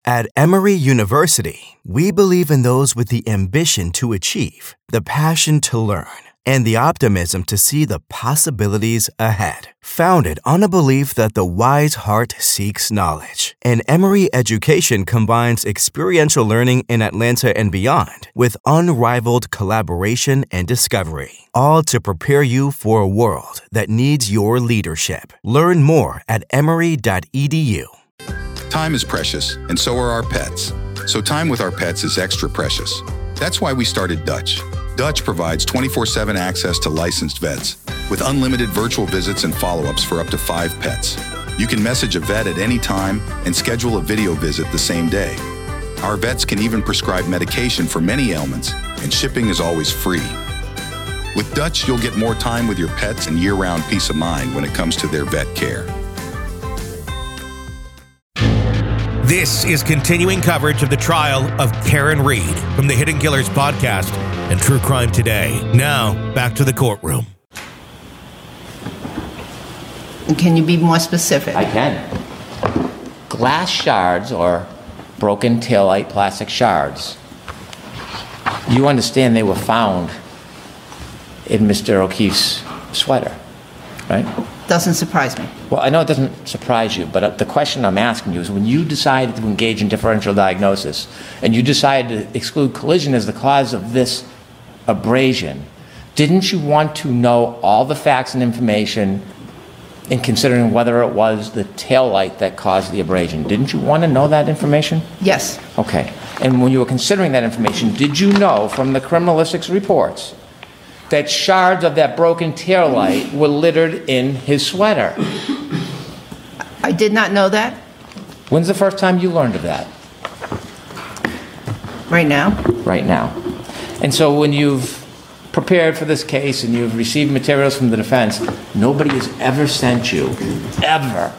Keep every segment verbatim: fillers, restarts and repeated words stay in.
At Emory University, we believe in those with the ambition to achieve, the passion to learn, and the optimism to see the possibilities ahead. Founded on a belief that the wise heart seeks knowledge, and Emory education combines experiential learning in Atlanta and beyond with unrivaled collaboration and discovery, all to prepare you for a world that needs your leadership. Learn more at emory dot e d u. Time is precious, and so are our pets. So time with our pets is extra precious. That's why we started Dutch. Dutch provides twenty-four seven access to licensed vets with unlimited virtual visits and follow-ups for up to five pets. You can message a vet at any time and schedule a video visit the same day. Our vets can even prescribe medication for many ailments, and shipping is always free. With Dutch, you'll get more time with your pets and year-round peace of mind when it comes to their vet care. This is continuing coverage of the trial of Karen Read from the Hidden Killers podcast and True Crime Today. Now, back to the courtroom. Can you be more specific? I can. Glass shards or broken taillight plastic shards. You understand they were found in Mister O'Keefe's sweater, right? Doesn't surprise me. Well, I know it doesn't surprise you, but the question I'm asking you is when you decided to engage in differential diagnosis and you decided to exclude collision as the cause of this abrasion, didn't you want to know all the facts and information in considering whether it was the taillight that caused the abrasion? Didn't you want to know that information? Yes. Okay. And when you were considering that information, did you know from the criminalistics reports that shards of that broken taillight were littered in his sweater? I did not know that. When's the first time you learned of that? Right now. Right now. And so when you've prepared for this case and you've received materials from the defense, nobody has ever sent you, ever,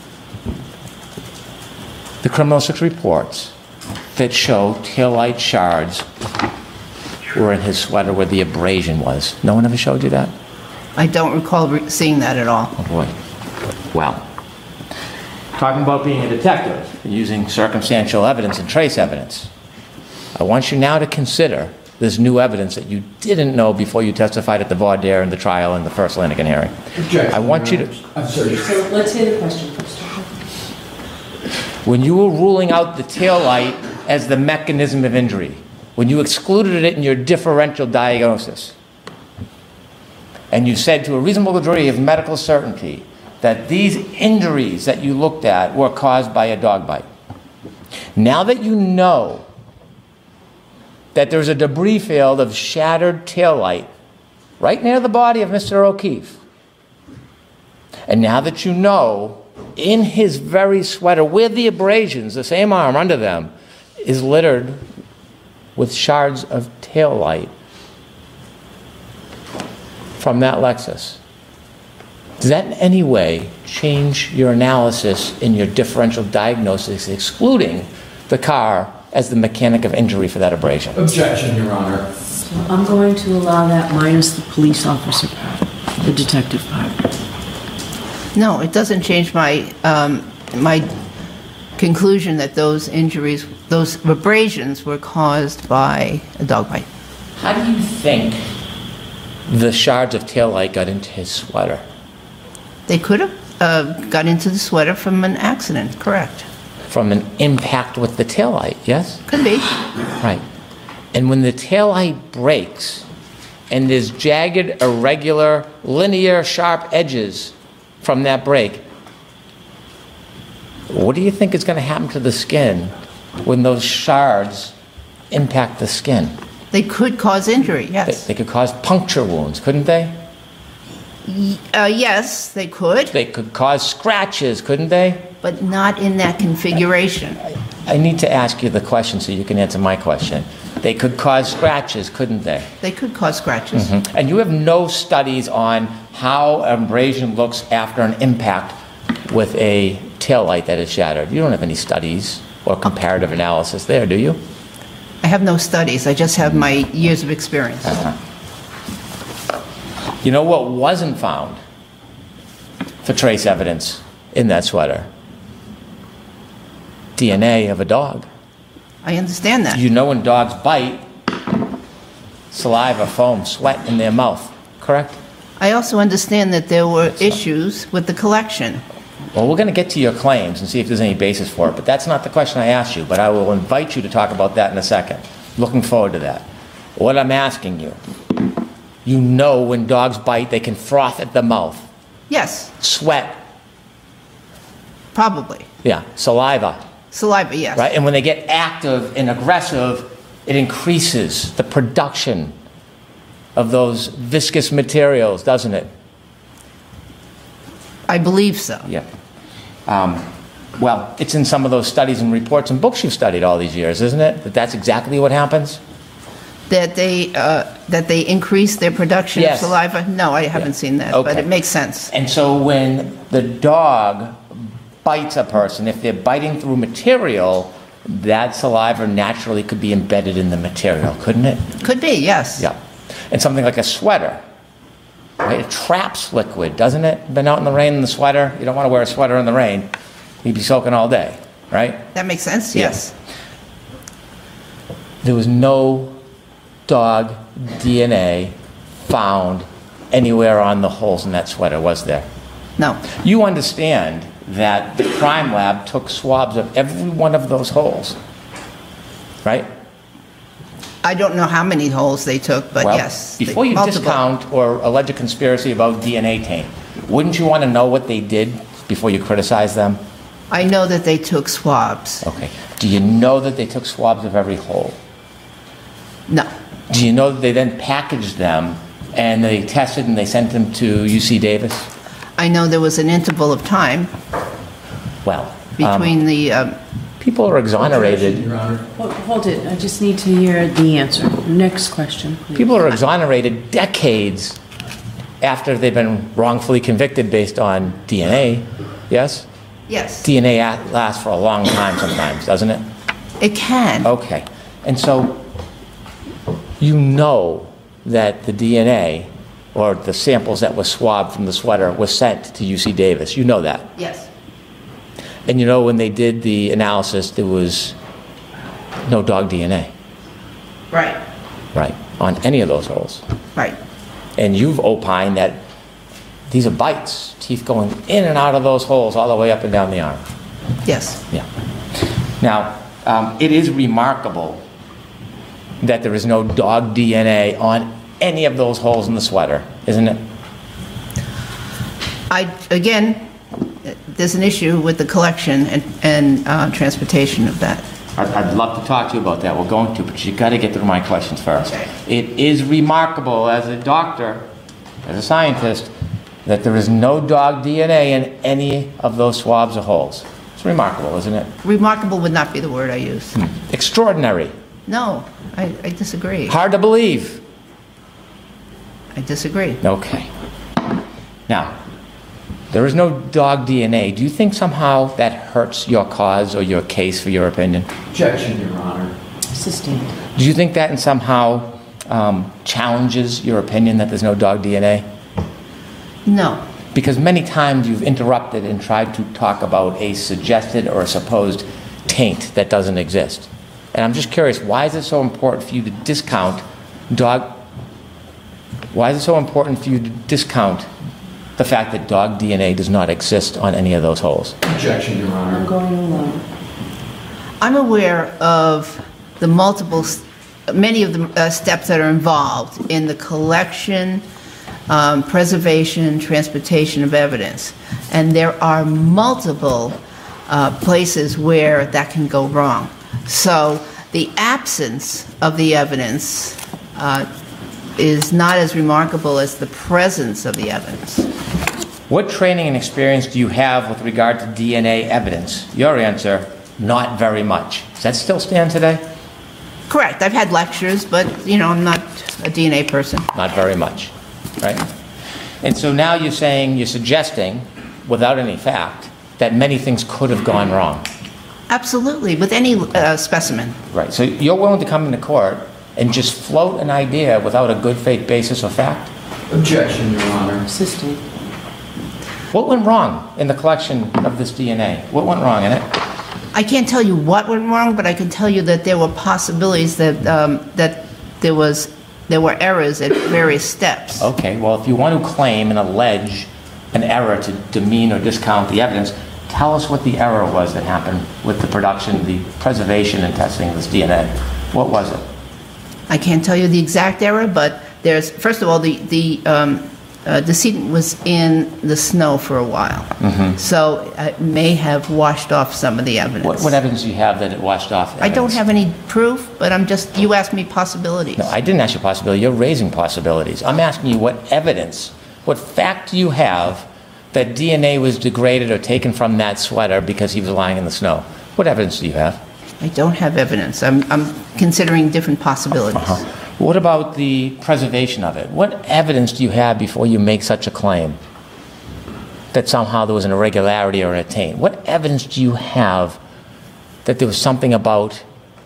the criminalistics reports that show taillight shards were in his sweater where the abrasion was. No one ever showed you that? I don't recall re- seeing that at all. Oh boy. Well, talking about being a detective, using circumstantial evidence and trace evidence, I want you now to consider this new evidence that you didn't know before you testified at the voir dire in the trial in the first Lanigan hearing. Objection, I want you to... I'm sorry. So let's hear the question first. When you were ruling out the taillight as the mechanism of injury, when you excluded it in your differential diagnosis, and you said to a reasonable degree of medical certainty that these injuries that you looked at were caused by a dog bite, now that you know that there's a debris field of shattered taillight right near the body of Mister O'Keefe, and now that you know in his very sweater, with the abrasions, the same arm under them, is littered with shards of taillight from that Lexus, does that in any way change your analysis in your differential diagnosis, excluding the car as the mechanic of injury for that abrasion? Objection, Your Honor. So I'm going to allow that minus the police officer part, the detective part. No, it doesn't change my um, my conclusion that those injuries, those abrasions, were caused by a dog bite. How do you think the shards of taillight got into his sweater? They could have uh, got into the sweater from an accident, correct? From an impact with the taillight, yes? Could be. Right. And when the taillight breaks and there's jagged, irregular, linear, sharp edges from that break, what do you think is going to happen to the skin when those shards impact the skin? They could cause injury, yes. They, they could cause puncture wounds, couldn't they? Uh, yes, they could. They could cause scratches, couldn't they? But not in that configuration. I, I need to ask you the question so you can answer my question. They could cause scratches, couldn't they? They could cause scratches. Mm-hmm. And you have no studies on how abrasion looks after an impact with a taillight that is shattered. You don't have any studies or comparative analysis there, do you? I have no studies. I just have my years of experience. Uh-huh. You know what wasn't found for trace evidence in that sweater? D N A of a dog. I understand that. You know when dogs bite, saliva, foam, sweat in their mouth, correct? I also understand that there were issues with the collection. Well, we're going to get to your claims and see if there's any basis for it, but that's not the question I asked you, but I will invite you to talk about that in a second. Looking forward to that. What I'm asking you, you know when dogs bite, they can froth at the mouth. Yes, Sweat, probably. yeah, saliva, Saliva, yes. right? And when they get active and aggressive, it increases the production of those viscous materials, doesn't it? I believe so. Yeah. Um, well, it's in some of those studies and reports and books you've studied all these years, isn't it? That that's exactly what happens? That they uh, that they increase their production Yes. of saliva? No, I haven't Yeah. seen that, Okay. but it makes sense. And so when the dog bites a person, if they're biting through material, that saliva naturally could be embedded in the material, couldn't it? Could be, yes. Yeah. And something like a sweater, right? It traps liquid, doesn't it? Been out in the rain in the sweater. You don't want to wear a sweater in the rain. You'd be soaking all day, right? That makes sense, Yeah. yes. There was no dog D N A found anywhere on the holes in that sweater, was there? No. You understand that the crime lab took swabs of every one of those holes, right? I don't know how many holes they took, but Well, yes. they- before you multiple. discount or allege a conspiracy about D N A taint, wouldn't you want to know what they did before you criticize them? I know that they took swabs. Okay. Do you know that they took swabs of every hole? No. Do you know that they then packaged them and they tested and they sent them to U C Davis? I know there was an interval of time Well, um, between the, um, people are exonerated. Hold hold it, I just need to hear the answer. Next question, please. People are exonerated decades after they've been wrongfully convicted based on D N A. Yes? yes, D N A a- lasts for a long time sometimes, doesn't it? it can. Okay. And so you know that the D N A or the samples that were swabbed from the sweater was sent to U C Davis. You know that. Yes. And you know when they did the analysis, there was no dog D N A, Right, right, on any of those holes. right. And you've opined that these are bites, teeth going in and out of those holes all the way up and down the arm. Yes. Yeah. Now, um, it is remarkable that there is no dog D N A on any of those holes in the sweater, isn't it? I, again, there's an issue with the collection and, and uh, transportation of that. I'd, I'd love to talk to you about that. We're going to, but you got to get through my questions first. Okay. It is remarkable as a doctor, as a scientist, that there is no dog D N A in any of those swabs or holes. It's remarkable, isn't it? Remarkable would not be the word I use. Extraordinary. No, I, I disagree. Hard to believe. I disagree. Okay. Now, there is no dog D N A. Do you think somehow that hurts your cause or your case for your opinion? Objection, Your Honor. Sustained. Do you think that in somehow um, challenges your opinion that there's no dog D N A? No. Because many times you've interrupted and tried to talk about a suggested or a supposed taint that doesn't exist. And I'm just curious, why is it so important for you to discount dog... Why is it so important for you to discount the fact that dog D N A does not exist on any of those holes? Objection, Your I'm Honor. going alone. I'm aware of the multiple, s- many of the uh, steps that are involved in the collection, um, preservation, transportation of evidence. And there are multiple uh, places where that can go wrong. So the absence of the evidence uh, is not as remarkable as the presence of the evidence. What training and experience do you have with regard to D N A evidence? Your answer, not very much. Does that still stand today? Correct. I've had lectures, but, you know, I'm not a D N A person. Not very much, right? And so now you're saying, you're suggesting, without any fact, that many things could have gone wrong. Absolutely, with any uh, specimen. Right, so you're willing to come into court and just float an idea without a good faith basis or fact? Objection, Your Honor. Sustained. What went wrong in the collection of this D N A? What went wrong in it? I can't tell you what went wrong, but I can tell you that there were possibilities that, um, that there was, there were errors at various steps. Okay, well, if you want to claim and allege an error to demean or discount the evidence, tell us what the error was that happened with the production, the preservation and testing of this D N A. What was it? I can't tell you the exact error, but there's, first of all, the, the um, uh, decedent was in the snow for a while. Mm-hmm. So it may have washed off some of the evidence. What, what evidence do you have that it washed off evidence? I don't have any proof, but I'm just, you asked me possibilities. No, I didn't ask you possibility. You're raising possibilities. I'm asking you what evidence, what fact do you have that D N A was degraded or taken from that sweater because he was lying in the snow? What evidence do you have? I don't have evidence. I'm, I'm considering different possibilities. Uh-huh. What about the preservation of it? What evidence do you have before you make such a claim that somehow there was an irregularity or an attaint? What evidence do you have that there was something about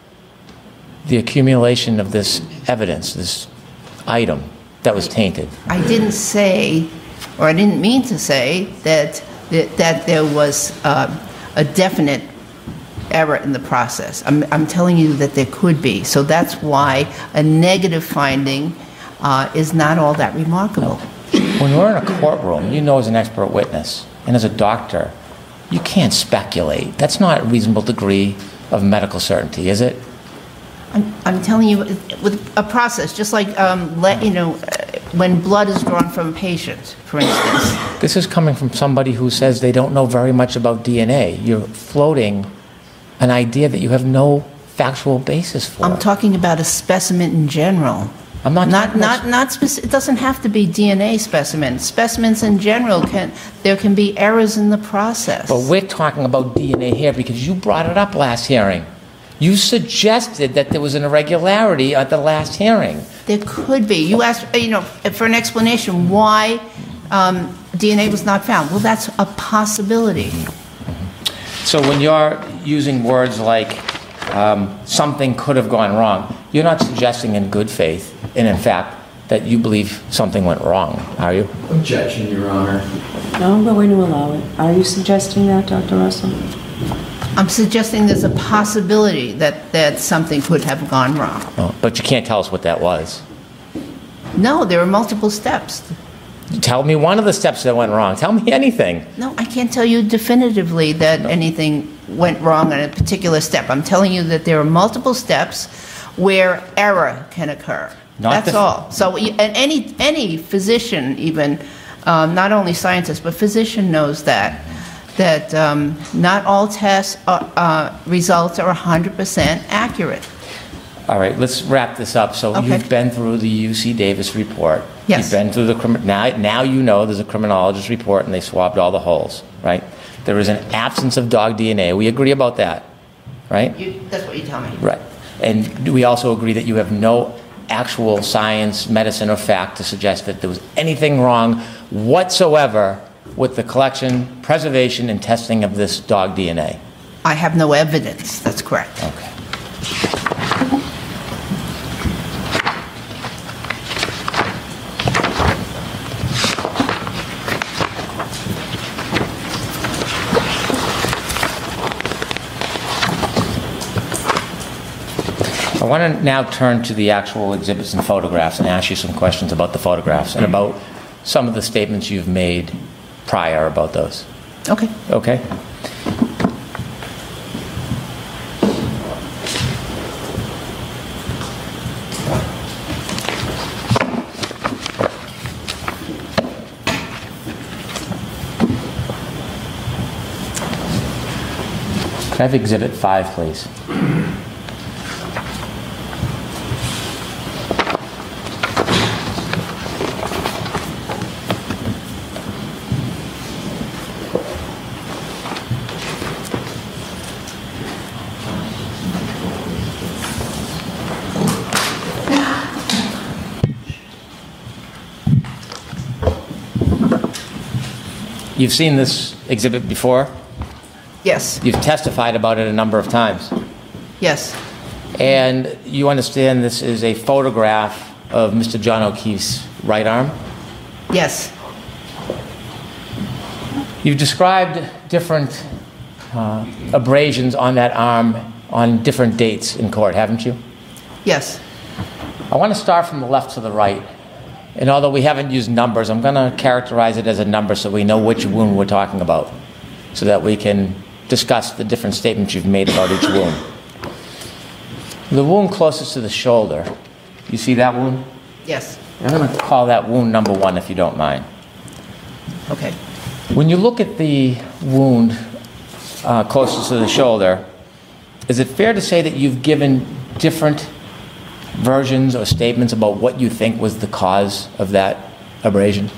the accumulation of this evidence, this item, that was tainted? I didn't say, or I didn't mean to say, that, that, that there was uh, a definite error in the process. I'm, I'm telling you that there could be. So that's why a negative finding uh, is not all that remarkable. When we're in a courtroom, you know as an expert witness and as a doctor, you can't speculate. That's not a reasonable degree of medical certainty, is it? I'm, I'm telling you, with a process, just like, um, let, you know, uh, when blood is drawn from a patient, for instance. This is coming from somebody who says they don't know very much about D N A. You're floating an idea that you have no factual basis for. I'm talking about a specimen in general. I'm not not talking not about... not speci- It doesn't have to be D N A specimens. Specimens in general can there can be errors in the process. But we're talking about D N A here because you brought it up last hearing. You suggested that there was an irregularity at the last hearing. There could be. You asked, you know, for an explanation why um, D N A was not found. Well, that's a possibility. So when you're using words like um, something could have gone wrong, you're not suggesting in good faith, and in fact, that you believe something went wrong, are you? Objection, Your Honor. No, I'm going to allow it. Are you suggesting that, Doctor Russell? I'm suggesting there's a possibility that, that something could have gone wrong. Oh, but you can't tell us what that was. No, there are multiple steps. Tell me one of the steps that went wrong. Tell me anything. No, I can't tell you definitively that anything went wrong on a particular step. I'm telling you that there are multiple steps where error can occur. Not That's the- all. So, and any any physician, even um, not only scientist but physician, knows that that um, not all test uh, uh, results are one hundred percent accurate. All right, let's wrap this up. So Okay. you've been through the U C Davis report. Yes. You've been through the crimi- now. Now you know there's a criminologist report, and they swabbed all the holes. Right. There is an absence of dog D N A. We agree about that, right? You, that's what you tell me. Right. And do we also agree that you have no actual science, medicine, or fact to suggest that there was anything wrong whatsoever with the collection, preservation, and testing of this dog D N A? I have no evidence. That's correct. Okay. I want to now turn to the actual exhibits and photographs and ask you some questions about the photographs and about some of the statements you've made prior about those. Okay. Okay? Can I have exhibit five, please? You've seen this exhibit before? Yes. You've testified about it a number of times. Yes. And you understand this is a photograph of Mister John O'Keefe's right arm? Yes. You've described different uh, abrasions on that arm on different dates in court, haven't you? Yes. I want to start from the left to the right. And although we haven't used numbers, I'm going to characterize it as a number so we know which wound we're talking about, so that we can discuss the different statements you've made about each wound. The wound closest to the shoulder, you see that wound? Yes. I'm going to call that wound number one, if you don't mind. Okay. When you look at the wound uh, closest to the shoulder, is it fair to say that you've given different versions or statements about what you think was the cause of that abrasion?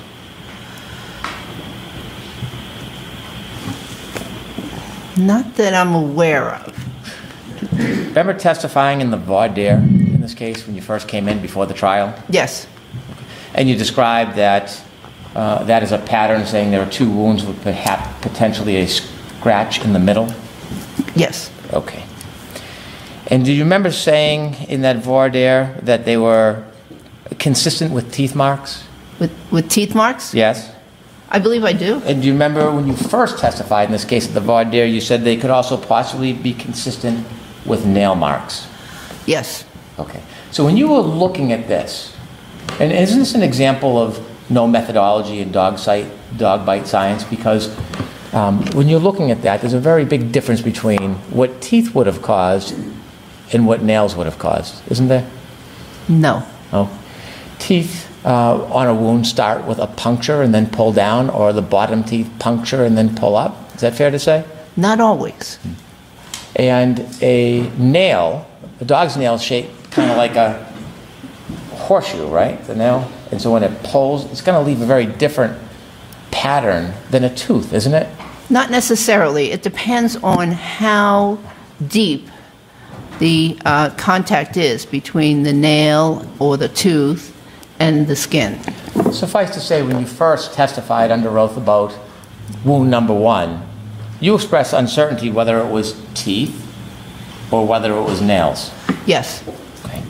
Not that I'm aware of. Remember testifying in the voir dire in this case when you first came in before the trial? Yes. And you described that uh, that is a pattern, saying there are two wounds with perhaps potentially a scratch in the middle? Yes. Okay. And do you remember saying in that voir dire that they were consistent with teeth marks? With, with teeth marks? Yes. I believe I do. And do you remember when you first testified in this case at the voir dire, you said they could also possibly be consistent with nail marks? Yes. Okay. So when you were looking at this, and isn't this an example of no methodology in dog, site, dog bite science? Because um, when you're looking at that, there's a very big difference between what teeth would have caused and what nails would have caused, isn't there? No. Oh. Teeth uh, on a wound start with a puncture and then pull down, or the bottom teeth puncture and then pull up. Is that fair to say? Not always. And a nail, a dog's nail is shaped kind of like a horseshoe, right? The nail. And so when it pulls, it's going to leave a very different pattern than a tooth, isn't it? Not necessarily. It depends on how deep the uh, contact is between the nail or the tooth and the skin. Suffice to say, when you first testified under oath about wound number one, you expressed uncertainty whether it was teeth or whether it was nails. Yes. Okay.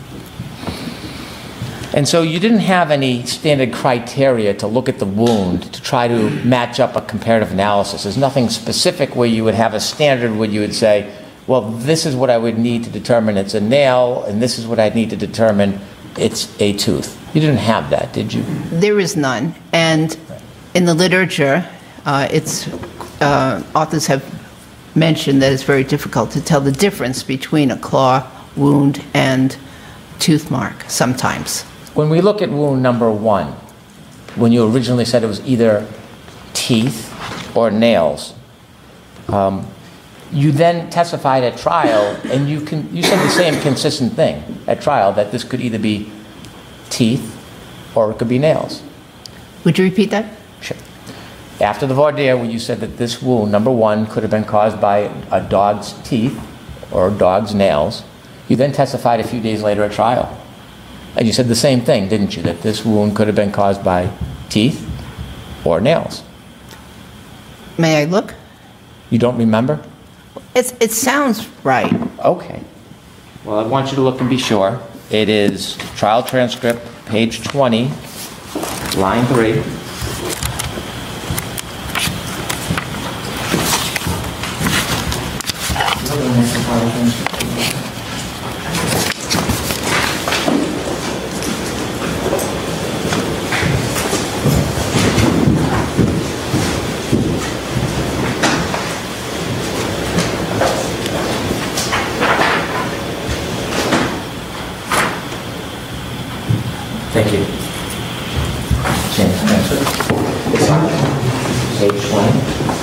And so you didn't have any standard criteria to look at the wound to try to match up a comparative analysis. There's nothing specific where you would have a standard where you would say, well, this is what I would need to determine it's a nail, and this is what I'd need to determine it's a tooth. You didn't have that, did you? There is none. And in the literature, uh, it's, uh, authors have mentioned that it's very difficult to tell the difference between a claw wound and tooth mark sometimes. When we look at wound number one, when you originally said it was either teeth or nails, um, you then testified at trial, and you can you said the same consistent thing at trial, that this could either be teeth or it could be nails. Would you repeat that? Sure. After the voir dire, when you said that this wound, number one, could have been caused by a dog's teeth or a dog's nails, you then testified a few days later at trial. And you said the same thing, didn't you? That this wound could have been caused by teeth or nails. May I look? You don't remember? It's, it sounds right. Okay. Well, I want you to look and be sure. It is trial transcript, page twenty, line three. Thank you. James Spencer. Page twenty.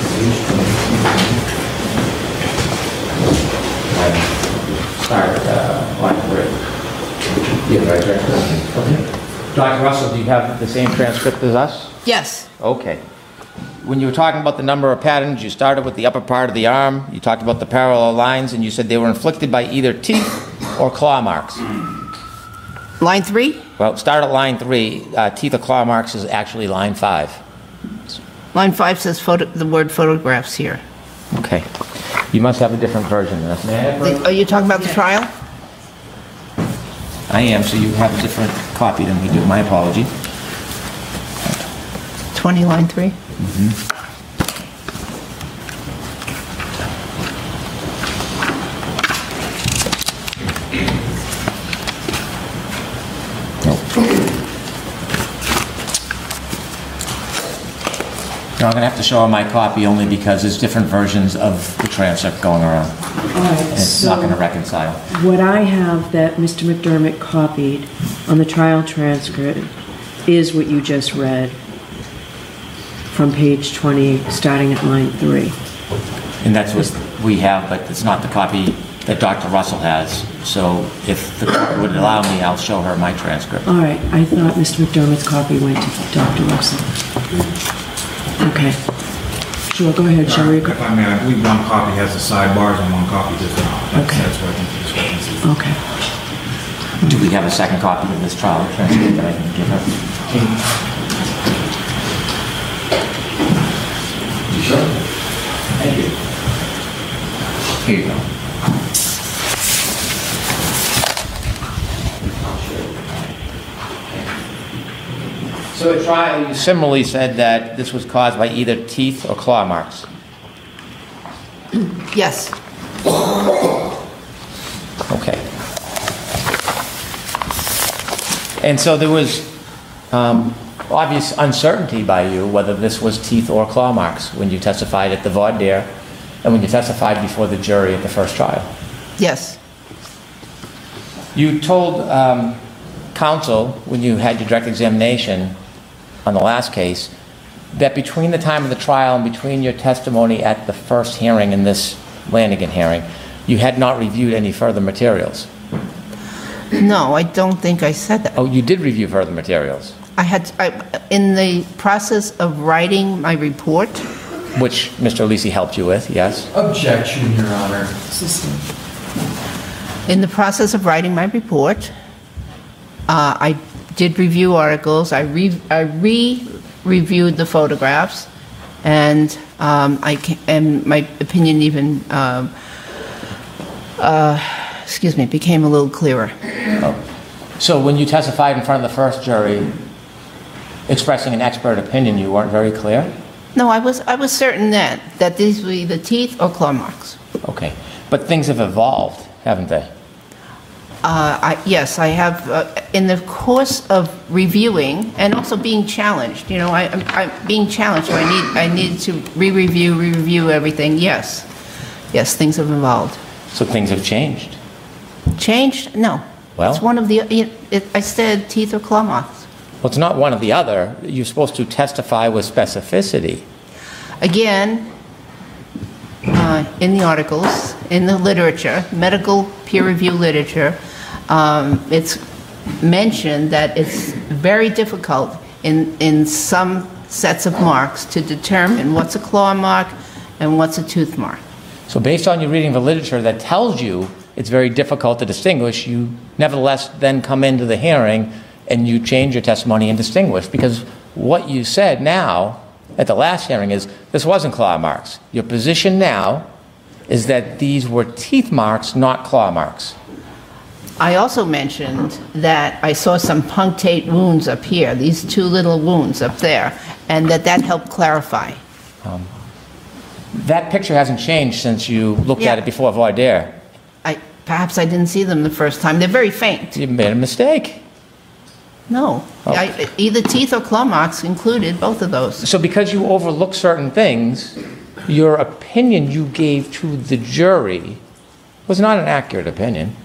Start uh, line three. You have the right transcript? Okay. Doctor Russell, do you have the same transcript as us? Yes. Okay. When you were talking about the number of patterns, you started with the upper part of the arm, you talked about the parallel lines, and you said they were inflicted by either teeth or claw marks. Line three? Well, start at line three. Uh, teeth or claw marks is actually line five. Line five says photo, the word photographs here. Okay. You must have a different version than us. May I have a- Are you talking about the trial? I am, so you have a different copy than we do. My apology. twenty, line three? I'm going to have to show her my copy only because there's different versions of the transcript going around. All right, And it's so not going to reconcile. what I have that Mister McDermott copied on the trial transcript is what you just read from page twenty, starting at line three. And that's what we have, but it's not the copy that Doctor Russell has. So if the court would allow me, I'll show her my transcript. All right, I thought Mister McDermott's copy went to Doctor Russell. Okay. Sure, go ahead, Sherry. If I may, I believe one copy has the sidebars and one copy does not. That's, Okay. that's what I think the discrepancy is. Okay. Do we have a second copy of this trial transcript that I can give her? You sure? Thank you. Here you go. So at trial, you similarly said that this was caused by either teeth or claw marks. Yes. Okay. And so there was um, obvious uncertainty by you whether this was teeth or claw marks when you testified at the voir dire and when you testified before the jury at the first trial. Yes. You told um, counsel when you had your direct examination on the last case that between the time of the trial and between your testimony at the first hearing and this Lanigan hearing, you had not reviewed any further materials. No, I don't think I said that. Oh, you did review further materials, I had, I, in the process of writing my report, which Mister Lisi helped you with, yes? Objection, Your Honor. in the process of writing my report, uh, I did review articles. I re, I re-reviewed the photographs, and um, I ca- and my opinion even, um, uh, excuse me, became a little clearer. So when you testified in front of the first jury, expressing an expert opinion, you weren't very clear? No, I was I was certain that that these were either teeth or claw marks. Okay. But things have evolved, haven't they? Uh, I, yes, I have, uh, in the course of reviewing and also being challenged, you know, I, I'm, I'm being challenged, so I need, I need to re-review, re-review everything, yes. Yes, things have evolved. So things have changed. Changed? No. Well- It's one of the, it, it, I said teeth or claw marks. Well, it's not one or the other. You're supposed to testify with specificity. Again, uh, in the articles, in the literature, medical peer review literature, um, it's mentioned that it's very difficult in, in some sets of marks to determine what's a claw mark and what's a tooth mark. So based on your reading of the literature that tells you it's very difficult to distinguish, you nevertheless then come into the hearing and you change your testimony and distinguish, because what you said now at the last hearing is this wasn't claw marks. Your position now is that these were teeth marks, not claw marks. I also mentioned that I saw some punctate wounds up here, these two little wounds up there, and that that helped clarify. That picture hasn't changed since you looked Yeah. at it before voir dire. I, perhaps I didn't see them the first time. They're very faint. You made a mistake. No, Oh. I, either teeth or claw marks included, both of those. So because you overlook certain things, your opinion you gave to the jury was not an accurate opinion.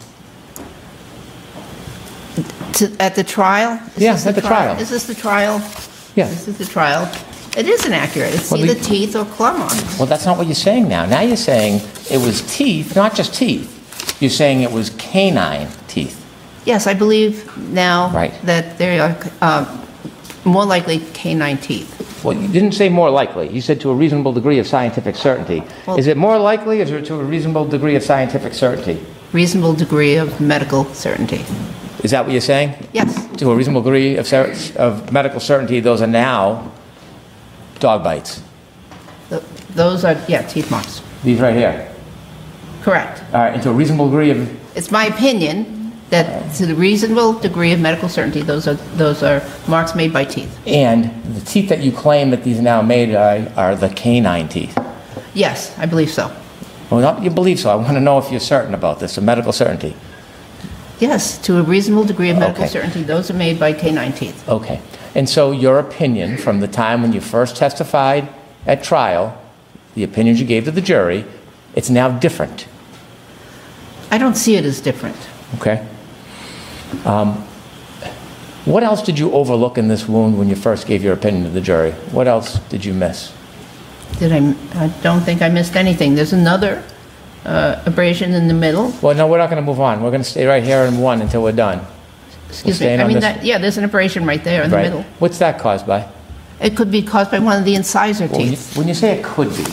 To, at the trial? Is Yeah, this at the trial. Is this the trial? Yeah. This is the trial. It is inaccurate. It's Well, either the- teeth or claw marks. Well, that's not what you're saying now. Now you're saying it was teeth, not just teeth. You're saying it was canine teeth. Yes, I believe now Right. that they are uh, more likely canine teeth. Well, you didn't say more likely. You said to a reasonable degree of scientific certainty. Well- Is it more likely or is it to a reasonable degree of scientific certainty? Reasonable degree of medical certainty. Is that what you're saying? Yes. To a reasonable degree of, cer- of medical certainty, those are now dog bites. Th- Those are, yeah, teeth marks. These right here. Correct. All right, and to a reasonable degree of, It's my opinion that to the reasonable degree of medical certainty, those are, those are marks made by teeth. and the teeth that you claim that these are now made are, are the canine teeth. Yes, I believe so. Well, not you believe so. I want to know if you're certain about this, a medical certainty. Yes, to a reasonable degree of medical Okay. certainty, those are made by canine teeth. Okay. And so your opinion from the time when you first testified at trial, the opinions you gave to the jury, it's now different. I don't see it as different. Okay. Um, what else did you overlook in this wound when you first gave your opinion to the jury? What else did you miss? Did I, I don't think I missed anything. There's another uh, abrasion in the middle. Well, no, we're not going to move on. We're going to stay right here in one until we're done. Excuse We're me. staying I on mean, this- that, yeah, there's an abrasion right there in the Right. middle. What's that caused by? It could be caused by one of the incisor Well, when, you, teeth. when you say it could be,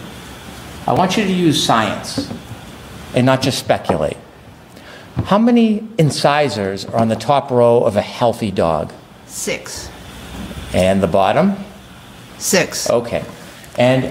I want you to use science and not just speculate. How many incisors are on the top row of a healthy dog? Six. And the bottom? Six. Okay. And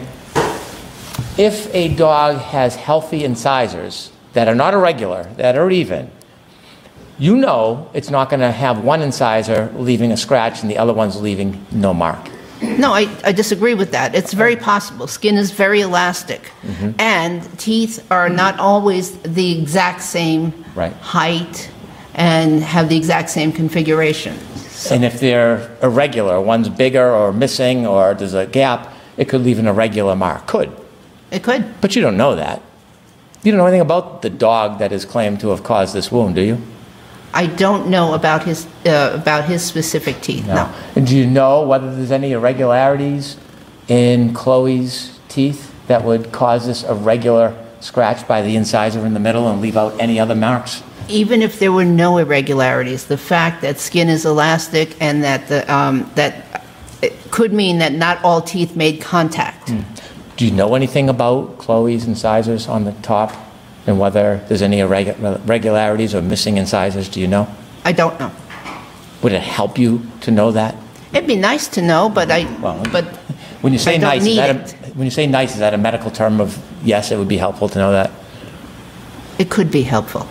if a dog has healthy incisors that are not irregular, that are even, you know it's not going to have one incisor leaving a scratch and the other one's leaving no mark. No, I, I disagree with that. It's very possible. Skin is very elastic. Mm-hmm. And teeth are not always the exact same Right. height and have the exact same configuration. And if they're irregular, one's bigger or missing or there's a gap, it could leave an irregular mark. Could. It could. But you don't know that. You don't know anything about the dog that is claimed to have caused this wound, do you? I don't know about his uh, about his specific teeth. No. And do you know whether there's any irregularities in Chloe's teeth that would cause this irregular scratch by the incisor in the middle and leave out any other marks? Even if there were no irregularities, the fact that skin is elastic and that the um, that it could mean that not all teeth made contact. Mm. Do you know anything about Chloe's incisors on the top and whether there's any irregu- irregularities or missing incisors? Do you know? I don't know. Would it help you to know that? It'd be nice to know, but I Well, but When you say I don't nice, is need that it. a, when you say nice, is that a medical term of yes? It would be helpful to know that. it could be helpful.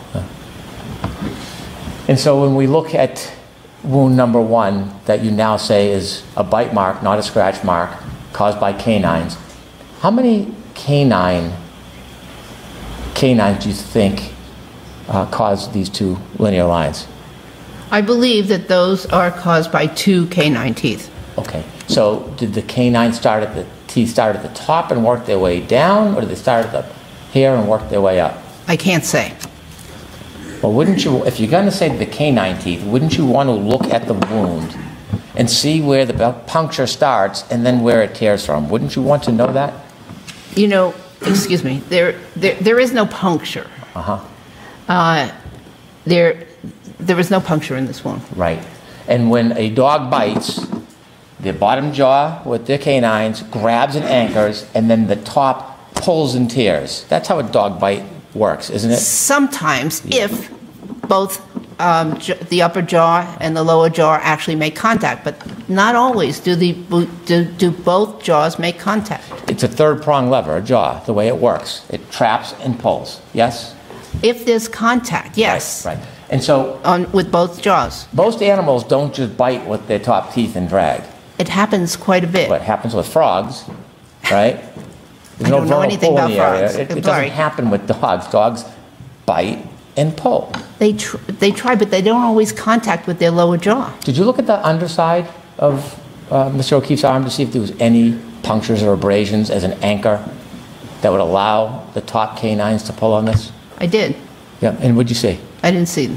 And so when we look at wound number one, that you now say is a bite mark, not a scratch mark, caused by canines, how many canine canines do you think uh, caused these two linear lines? I believe that those are caused by two canine teeth. Okay, so did the canine start at the teeth start at the top and work their way down, or did they start at the here and work their way up? I can't say. Well, wouldn't you, if you're going to say the canine teeth, wouldn't you want to look at the wound and see where the puncture starts and then where it tears from? Wouldn't you want to know that? You know, excuse me, there, there, there is no puncture. Uh-huh. Uh, there, there is no puncture in this wound. Right. And when a dog bites, the bottom jaw with their canines grabs and anchors, and then the top pulls and tears. That's how a dog bite works, isn't it? Sometimes, if both um, j- the upper jaw and the lower jaw actually make contact, but not always do, the, do, do both jaws make contact. It's a third-prong lever, a jaw, the way it works. It traps and pulls, yes? If there's contact, yes, Right, right. And so on, with both jaws. most animals don't just bite with their top teeth and drag. It happens quite a bit. What happens with frogs, right? There's I don't know vernal anything pull in about the area. frogs. It, I'm it sorry. doesn't happen with dogs. Dogs bite and pull. They, tr- they try, but they don't always contact with their lower jaw. Did you look at the underside of uh, Mister O'Keefe's arm to see if there was any punctures or abrasions as an anchor that would allow the top canines to pull on this? I did. Yeah, and what'd you see? I didn't see them.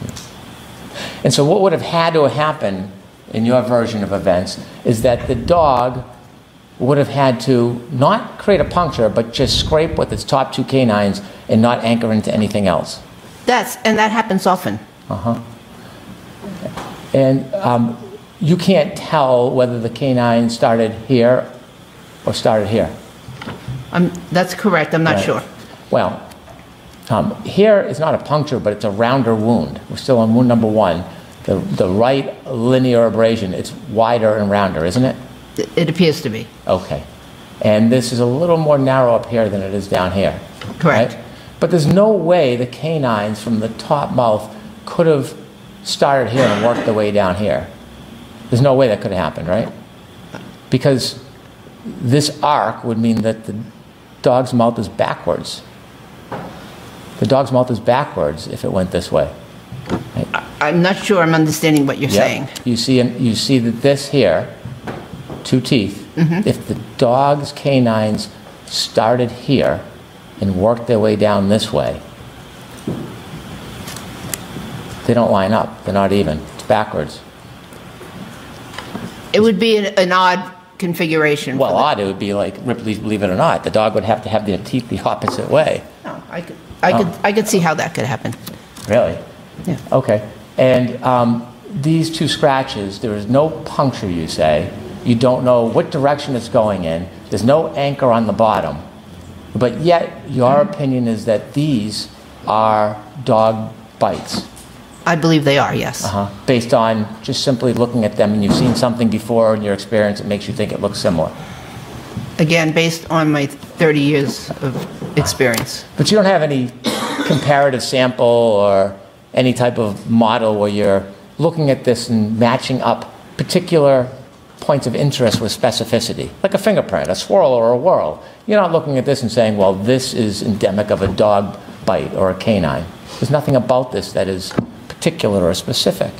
And so what would have had to happen in your version of events is that the dog would have had to not create a puncture, but just scrape with its top two canines and not anchor into anything else. That's, and that happens often. Uh-huh. And um, you can't tell whether the canine started here or started here. I'm, that's correct. I'm not Right. sure. Well, um, here is not a puncture, but it's a rounder wound. We're still on wound number one. The, the right linear abrasion, it's wider and rounder, isn't it? It, it appears to be. Okay. And this is a little more narrow up here than it is down here. Correct. Right? But there's no way the canines from the top mouth could have started here and worked their way down here. There's no way that could have happened, right? Because this arc would mean that the dog's mouth is backwards. The dog's mouth is backwards if it went this way. Right? I'm not sure I'm understanding what you're Yep. saying. You see, you see that this here, two teeth, Mm-hmm. If the dog's canines started here and worked their way down this way, they don't line up. They're not even. It's backwards. It would be an, an odd configuration. Well, for the- odd, it would be like Ripley's Believe It or Not. The dog would have to have their teeth the opposite way. No, I could, I could, Oh. I could see how that could happen. Really? Yeah. Okay. And um, these two scratches, there is no puncture, you say. You don't know what direction it's going in. There's no anchor on the bottom. But yet, your opinion is that these are dog bites. I believe they are, yes. Uh-huh. Based on just simply looking at them, and you've seen something before in your experience that makes you think it looks similar. Again, based on my thirty years of experience. But you don't have any comparative sample or any type of model where you're looking at this and matching up particular points of interest with specificity, like a fingerprint, a swirl, or a whirl. You're not looking at this and saying, well, this is endemic of a dog bite or a canine. There's nothing about this that is particular or specific.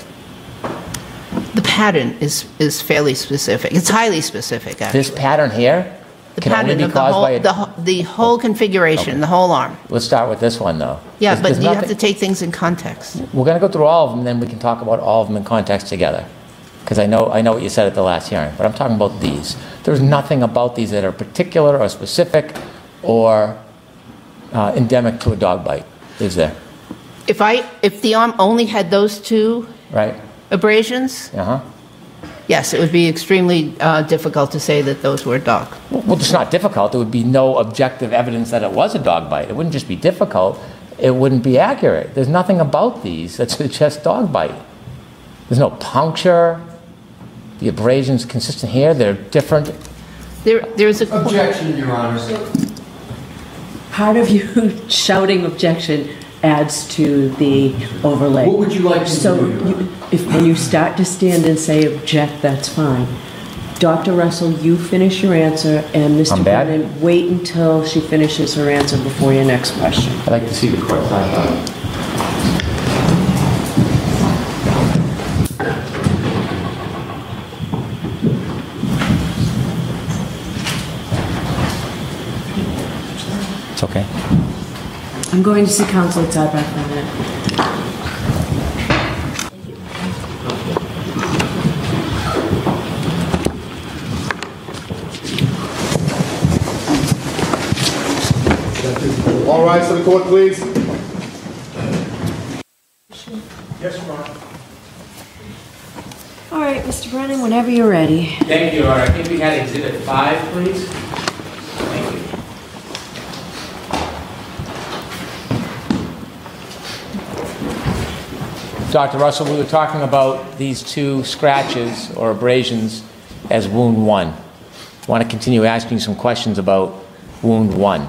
The pattern is, is fairly specific. It's highly specific, actually. This pattern here The can only pattern be of the caused whole, by a... the, whole- the whole configuration, Okay. the whole arm. Let's start with this one, though. Yeah, There's- but there's you have nothing- to take things in context. We're going to go through all of them, then we can talk about all of them in context together. Because I know, I know what you said at the last hearing, but I'm talking about these. There's nothing about these that are particular or specific or uh, endemic to a dog bite, is there? If I, if the arm only had those two Right? abrasions, Uh-huh. yes, it would be extremely uh, difficult to say that those were dog. Well, it's not difficult. There would be no objective evidence that it was a dog bite. It wouldn't just be difficult. It wouldn't be accurate. There's nothing about these that suggests dog bite. There's no puncture. The abrasions consistent here. They're different. There, there's a... Objection, Your Honor. Part of you shouting objection adds to the overlay. What would you like to So do, Your you, if, when you start to stand and say object, that's fine. Doctor Russell, you finish your answer, and Mister I'm bad? Brennan, wait until she finishes her answer before your next question. I'd like to see the court side. It's okay. I'm going to see counsel at side back for a minute. All rise to the court, please. Yes, Your Honor. All right, Mister Brennan, whenever you're ready. Thank you, Your Honor. I think we had Exhibit five, please. Thank you. Doctor Russell, we were talking about these two scratches or abrasions as wound one. I want to continue asking you some questions about wound one.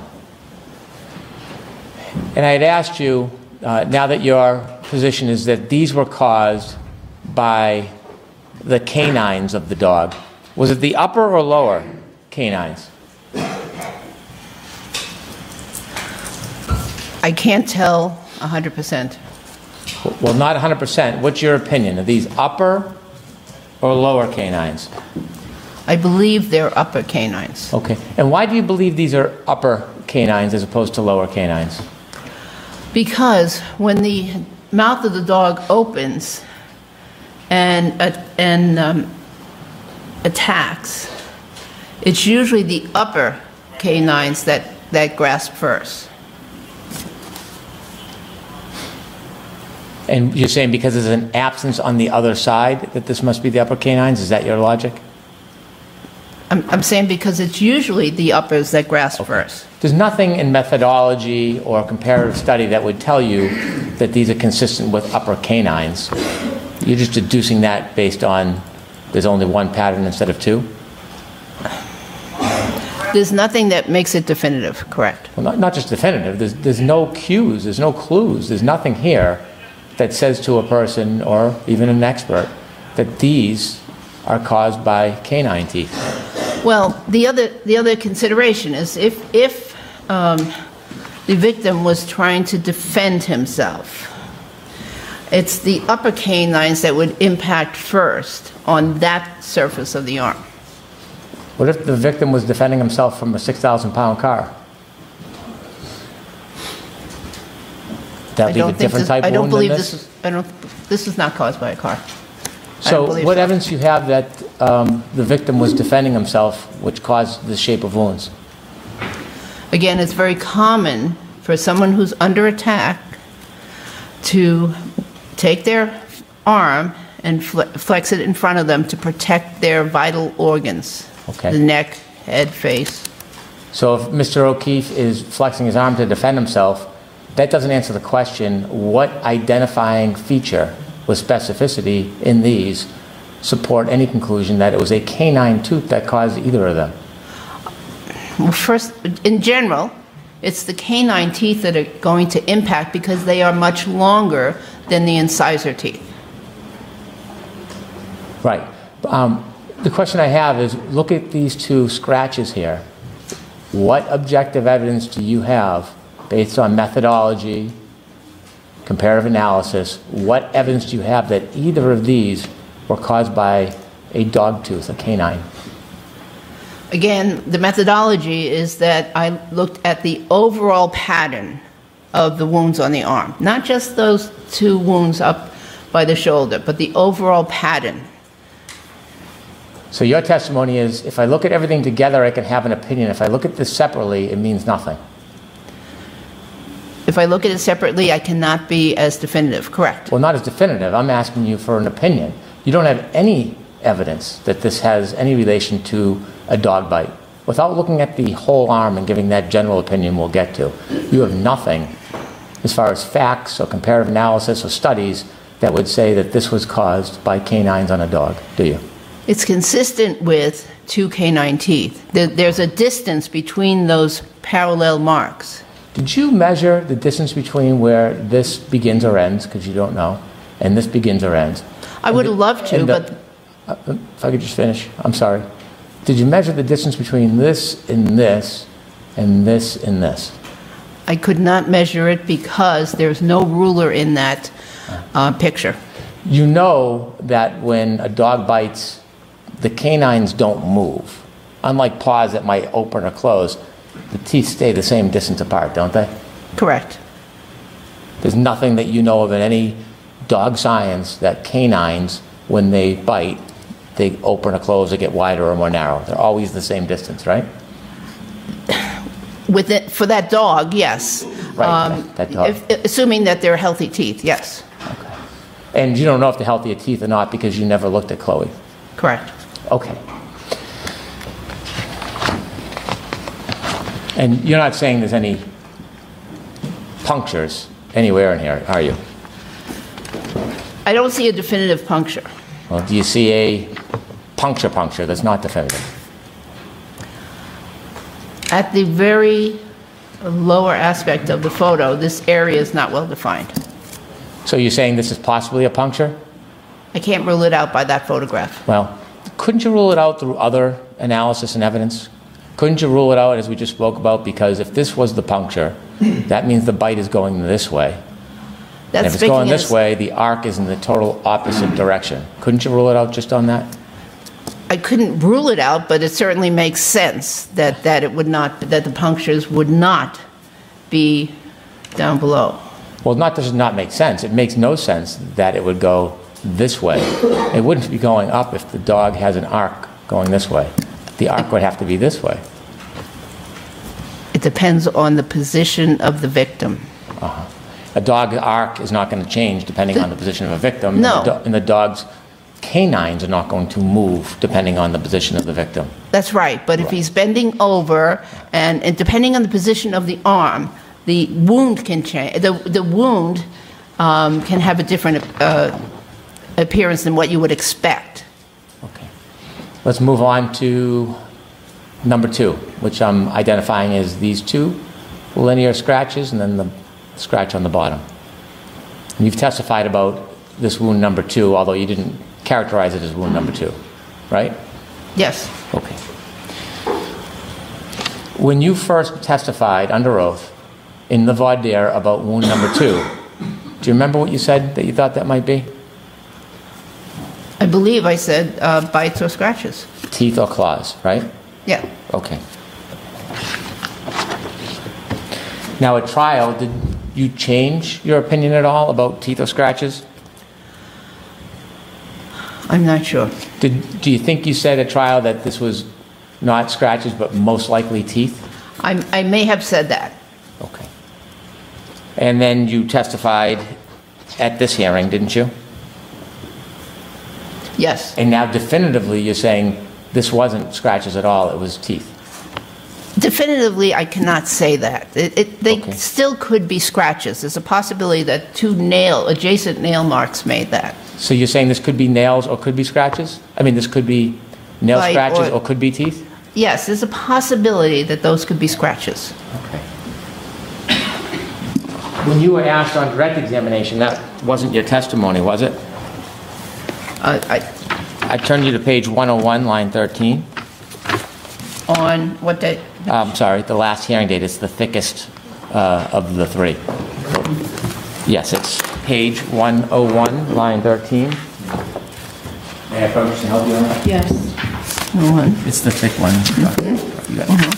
And I had asked you, uh, now that your position is that these were caused by the canines of the dog, was it the upper or lower canines? I can't tell one hundred percent. Well, not one hundred percent. What's your opinion? Are these upper or lower canines? I believe they're upper canines. Okay. And why do you believe these are upper canines as opposed to lower canines? Because when the mouth of the dog opens and, uh, and um, attacks, it's usually the upper canines that, that grasp first. And you're saying because there's an absence on the other side that this must be the upper canines? Is that your logic? I'm, I'm saying because it's usually the uppers that grasp first. There's nothing in methodology or comparative study that would tell you that these are consistent with upper canines. You're just deducing that based on there's only one pattern instead of two? There's nothing that makes it definitive, correct? Well, not, not just definitive. There's, there's no cues. There's no clues. There's nothing here that says to a person or even an expert that these are caused by canine teeth. Well, the other, the other consideration is if, if um, the victim was trying to defend himself, it's the upper canines that would impact first on that surface of the arm. What if the victim was defending himself from a six thousand pound car? That I leave don't a think different this, type I of don't wound believe than this this? is, I don't, this is not caused by a car. I So don't believe what so. evidence do you have that um, the victim was defending himself, which caused this shape of wounds? Again, it's very common for someone who's under attack to take their arm and fle- flex it in front of them to protect their vital organs. Okay. The neck, head, face. So if Mister O'Keefe is flexing his arm to defend himself, that doesn't answer the question, what identifying feature with specificity in these support any conclusion that it was a canine tooth that caused either of them? Well, first, in general, it's the canine teeth that are going to impact because they are much longer than the incisor teeth. Right. Um, the question I have is, look at these two scratches here. What objective evidence do you have, based on methodology, comparative analysis, what evidence do you have that either of these were caused by a dog tooth, a canine? Again, the methodology is that I looked at the overall pattern of the wounds on the arm, not just those two wounds up by the shoulder, but the overall pattern. So your testimony is, if I look at everything together, I can have an opinion. If I look at this separately, it means nothing. If I look at it separately, I cannot be as definitive, correct? Well, not as definitive. I'm asking you for an opinion. You don't have any evidence that this has any relation to a dog bite. Without looking at the whole arm and giving that general opinion we'll get to, you have nothing as far as facts or comparative analysis or studies that would say that this was caused by canines on a dog, do you? It's consistent with two canine teeth. There- There's a distance between those parallel marks. Did you measure the distance between where this begins or ends, because you don't know, and this begins or ends? I would have loved to, And the- but uh, if I could just finish, I'm sorry. Did you measure the distance between this and this and this and this? I could not measure it because there's no ruler in that uh, picture. You know that when a dog bites, the canines don't move. Unlike paws that might open or close, the teeth stay the same distance apart, don't they? Correct. There's nothing that you know of in any dog science that canines, when they bite, they open or close or get wider or more narrow. They're always the same distance, right? With it, for that dog, yes. Right, that- that dog. if- assuming that they're healthy teeth, yes. Okay. And you don't know if they're healthy teeth or not because you never looked at Chloe. Correct. Okay. And you're not saying there's any punctures anywhere in here, are you? I don't see a definitive puncture. Well, do you see a puncture puncture that's not definitive? At the very lower aspect of the photo, this area is not well defined. So you're saying this is possibly a puncture? I can't rule it out by that photograph. Well, couldn't you rule it out through other analysis and evidence? Couldn't you rule it out, as we just spoke about, because if this was the puncture, that means the bite is going this way. That's And if it's going speaking this as- way, the arc is in the total opposite direction. Couldn't you rule it out just on that? I couldn't rule it out, but it certainly makes sense that, that it would not, that the punctures would not be down below. Well, not does it not make sense. It makes no sense that it would go this way. It wouldn't be going up if the dog has an arc going this way. The arc would have to be this way. It depends on the position of the victim. Uh-huh. A dog's arc is not going to change depending on the position of a victim. No. And the, do- and the dog's canines are not going to move depending on the position of the victim. That's right, but if he's bending over, and, and depending on the position of the arm, the wound can change. The, the wound um, can have a different uh, appearance than what you would expect. Okay. Let's move on to number two, which I'm identifying as these two linear scratches and then the scratch on the bottom. And you've testified about this wound number two, although you didn't characterize it as wound number two, right? Yes. Okay. When you first testified under oath in the voir dire about wound number two, do you remember what you said that you thought that might be? I believe I said uh, bites or scratches. Teeth or claws, right? Yeah. Okay. Now, at trial, did you change your opinion at all about teeth or scratches? I'm not sure. Did, do you think you said at trial that this was not scratches, but most likely teeth? I, I may have said that. Okay. And then you testified at this hearing, didn't you? Yes. And now definitively you're saying this wasn't scratches at all, it was teeth. Definitively, I cannot say that. It, it, they Okay. still could be scratches. There's a possibility that two nail, adjacent nail marks made that. So you're saying this could be nails or could be scratches? I mean, this could be nail Right, scratches or- or could be teeth? Yes, there's a possibility that those could be scratches. Okay. When you were asked on direct examination, that wasn't your testimony, was it? Uh, I, I turned you to page one oh one, line thirteen. on what day? I'm sorry, the last hearing date. It's the thickest uh, of the three. Yes, it's page one oh one, line thirteen. May I approach and help you on that? Yes. One. It's the thick one. You got it.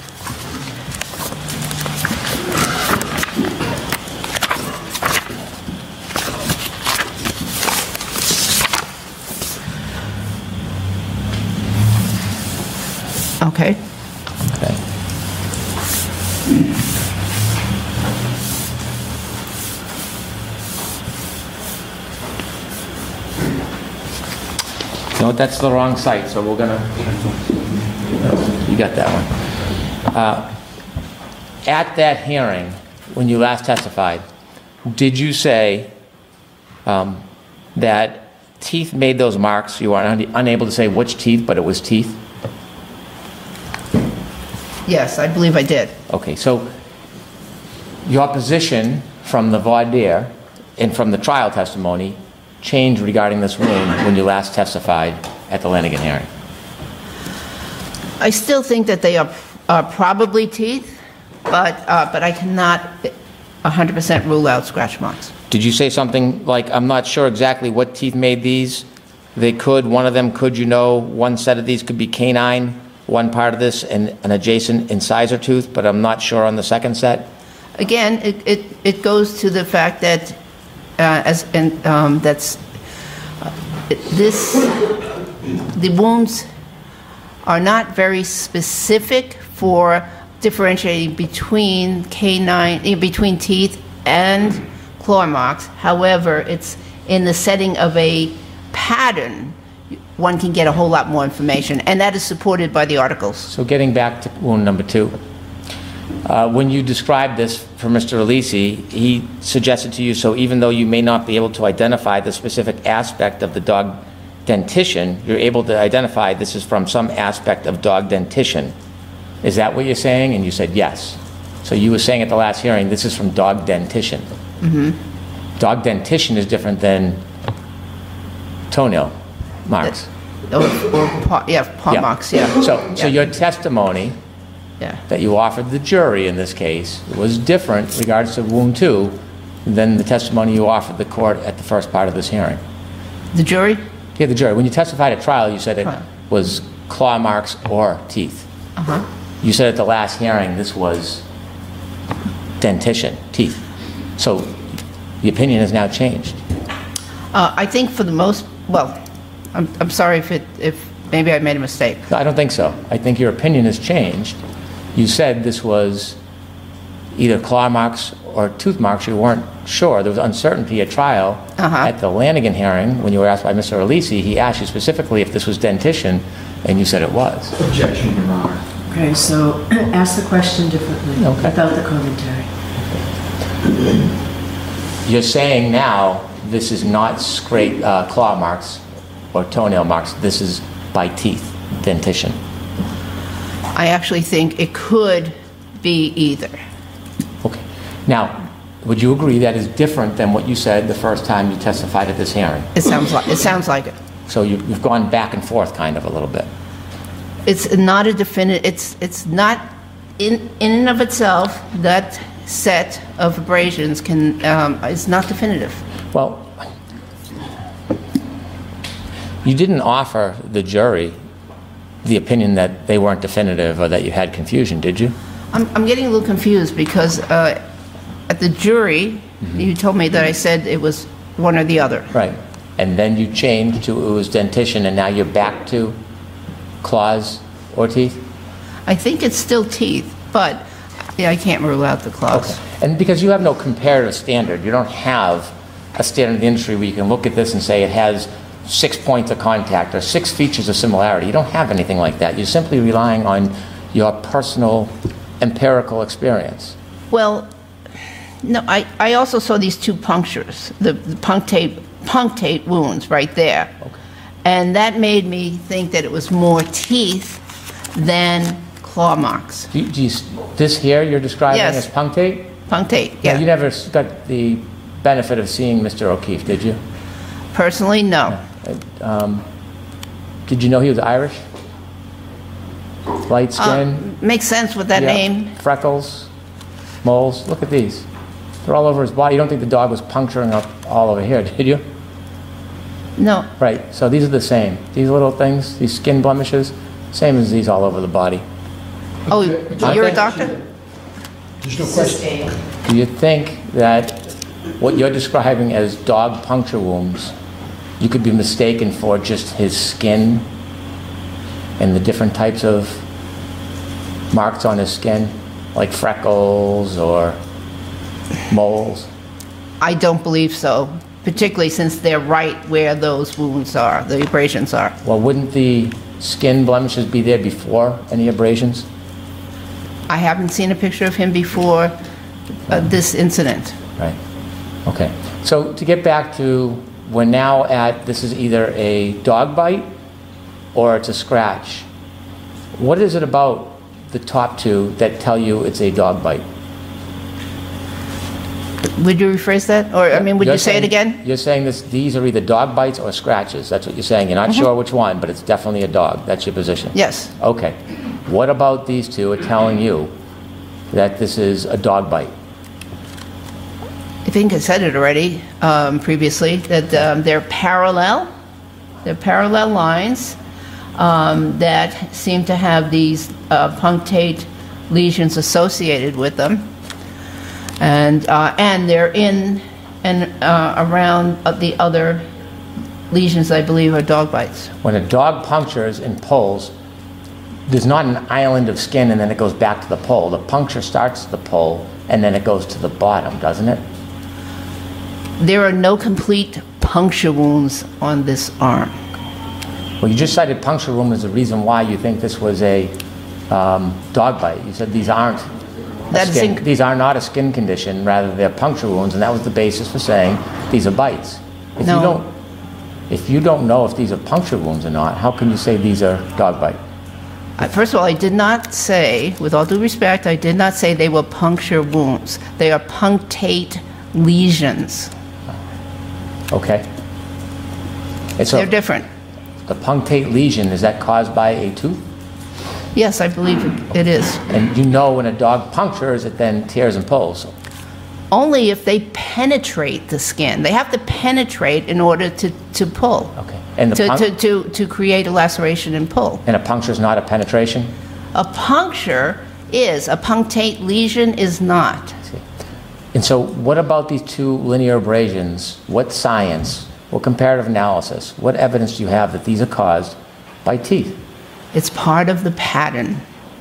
Okay. Okay. No, that's the wrong site, so we're gonna, you got that one. Uh, At that hearing, when you last testified, did you say um, that teeth made those marks? You were un- unable to say which teeth, but it was teeth? Yes, I believe I did. Okay, so your position from the voir dire and from the trial testimony changed regarding this wound when you last testified at the Lanigan hearing? I still think that they are, are probably teeth, but, uh, but I cannot one hundred percent rule out scratch marks. Did you say something like, I'm not sure exactly what teeth made these? They could, one of them could, you know, one set of these could be canine, one part of this, and an adjacent incisor tooth, but I'm not sure on the second set? Again, it, it, it goes to the fact that, uh, as, and, um, that's, uh, it- this, the wounds are not very specific for differentiating between canine, eh, between teeth and claw marks. However, it's in the setting of a pattern, one can get a whole lot more information, and that is supported by the articles. So getting back to wound number two, uh, when you described this for Mister Alisi, he suggested to you, so even though you may not be able to identify the specific aspect of the dog dentition, you're able to identify this is from some aspect of dog dentition. Is that what you're saying? And you said yes. So you were saying at the last hearing, this is from dog dentition. Mm-hmm. Dog dentition is different than toenail marks. Or, or paw, yeah, paw Yeah. marks, yeah. So, so Yeah. your testimony Yeah. that you offered the jury in this case was different regards to wound two than the testimony you offered the court at the first part of this hearing. The jury? Yeah, the jury. When you testified at trial, you said it Trial. was claw marks or teeth. Uh-huh. You said at the last hearing this was dentition, teeth. So the opinion has now changed. Uh, I think for the most, well, I'm, I'm sorry if it, if maybe I made a mistake. No, I don't think so. I think your opinion has changed. You said this was either claw marks or tooth marks. You weren't sure. There was uncertainty at trial. Uh-huh. At the Lanigan hearing, when you were asked by Mister Alisi, he asked you specifically if this was dentition, and you said it was. Objection, Your Honor. Okay, so ask the question differently, Okay. without the commentary. You're saying now this is not scrape uh, claw marks or toenail marks. This is by teeth, dentition. I actually think it could be either. Okay. Now, would you agree that is different than what you said the first time you testified at this hearing? It sounds like, it sounds like it. So you, you've gone back and forth kind of a little bit. It's not a definite, it's, it's not, in, in and of itself, that set of abrasions can, um, is not definitive. Well, you didn't offer the jury the opinion that they weren't definitive or that you had confusion, did you? I'm, I'm getting a little confused because uh, at the jury, mm-hmm. you told me that I said it was one or the other. Right. And then you changed to it was dentition, and now you're back to claws or teeth? I think it's still teeth, but yeah, I can't rule out the claws. Okay. And because you have no comparative standard, you don't have a standard in the industry where you can look at this and say it has six points of contact or six features of similarity. You don't have anything like that. You're simply relying on your personal empirical experience. Well, no, I, I also saw these two punctures, the, the punctate, punctate wounds right there. Okay. And that made me think that it was more teeth than claw marks. Do you, do you, this here you're describing Yes. as punctate? Punctate, yeah. Now, you never got the benefit of seeing Mister O'Keefe, did you? Personally, no. Um, did you know he was Irish? Light skin? Uh, makes sense with that yeah. name. Freckles, moles. Look at these. They're all over his body. You don't think the dog was puncturing up all over here, did you? No. Right. So these are the same. These little things, these skin blemishes, same as these all over the body. Oh, I you're a think- doctor? There's no question. Do you think that what you're describing as dog puncture wounds, you could be mistaken for just his skin and the different types of marks on his skin, like freckles or moles? I don't believe so, particularly since they're right where those wounds are, the abrasions are. Well, wouldn't the skin blemishes be there before any abrasions? I haven't seen a picture of him before uh, this incident. Right. Okay. So to get back to, we're now at, this is either a dog bite or it's a scratch. What is it about the top two that tell you it's a dog bite? Would you rephrase that? Or, I mean, would You're you say saying- it again? You're saying this, these are either dog bites or scratches. That's what you're saying. You're not Mm-hmm. sure which one, but it's definitely a dog. That's your position. Yes. Okay. What about these two are telling you that this is a dog bite? I think I said it already um, previously, that um, they're parallel. They're parallel lines um, that seem to have these uh, punctate lesions associated with them. And, uh, and they're in and uh, around the other lesions, I believe, are dog bites. When a dog punctures and pulls, there's not an island of skin and then it goes back to the pole. The puncture starts at the pole and then it goes to the bottom, doesn't it? There are no complete puncture wounds on this arm. Well, you just cited puncture wound as the reason why you think this was a um, dog bite. You said these aren't a That is skin, inc- these are not a skin condition, rather they're puncture wounds, and that was the basis for saying these are bites. If No. you don't, if you don't know if these are puncture wounds or not, how can you say these are dog bite? Uh, First of all, I did not say, with all due respect, I did not say they were puncture wounds. They are punctate lesions. Okay. And so They're different. the punctate lesion, is that caused by a tooth? Yes, I believe it- it is. And you know when a dog punctures, it then tears and pulls. Only if they penetrate the skin. They have to penetrate in order to, to pull. Okay. And the To, punc- to, to, to create a laceration and pull. and a puncture is not a penetration? A puncture is, a punctate lesion is not. And so what about these two linear abrasions? What science, what comparative analysis, what evidence do you have that these are caused by teeth It's part of the pattern,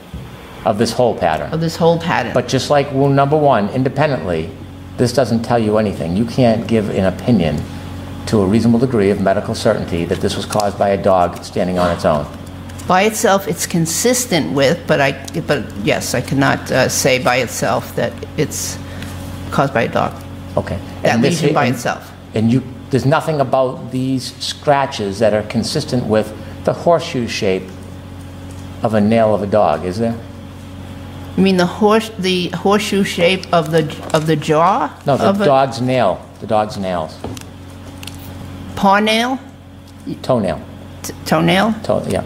of this whole pattern? of this whole pattern. But just like wound number one, independently, this doesn't tell you anything. You can't give an opinion to a reasonable degree of medical certainty that this was caused by a dog standing on its own. By itself, it's consistent with, but I, but yes, I cannot uh, say by itself that it's caused by a dog. Okay. That And this- lesion by and- itself. And you, there's nothing about these scratches that are consistent with the horseshoe shape of a nail of a dog, is there? You mean the horse, the horseshoe shape of the of the jaw? No, the of a dog's nail, the dog's nails, paw nail, toenail, T- toenail. toe, yeah.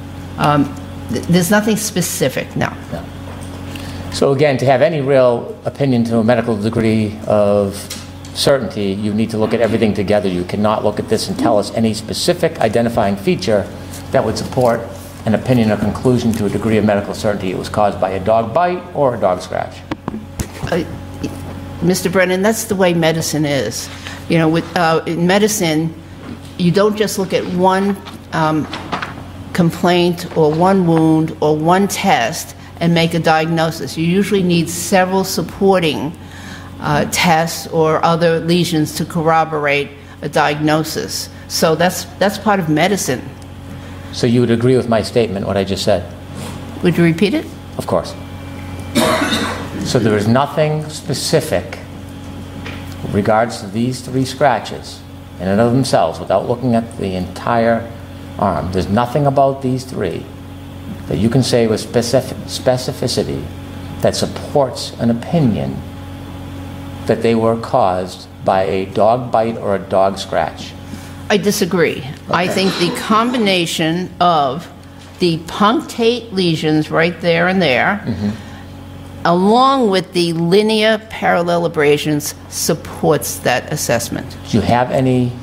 Th- There's nothing specific. No. No. So again, to have any real opinion to a medical degree of certainty, you need to look at everything together. You cannot look at this and tell us any specific identifying feature that would support an opinion or conclusion to a degree of medical certainty it was caused by a dog bite or a dog scratch? Uh, Mister Brennan, that's the way medicine is. You know, with, uh, in medicine, you don't just look at one um, complaint or one wound or one test and make a diagnosis. You usually need several supporting uh, tests or other lesions to corroborate a diagnosis. So that's that's part of medicine. So you would agree with my statement, what I just said? Would you repeat it? Of course. So there is nothing specific with regards to these three scratches in and of themselves, without looking at the entire arm. There's nothing about these three that you can say with specific specificity that supports an opinion that they were caused by a dog bite or a dog scratch. I disagree. Okay. I think the combination of the punctate lesions right there and there, mm-hmm. along with the linear parallel abrasions, supports that assessment. Do you have any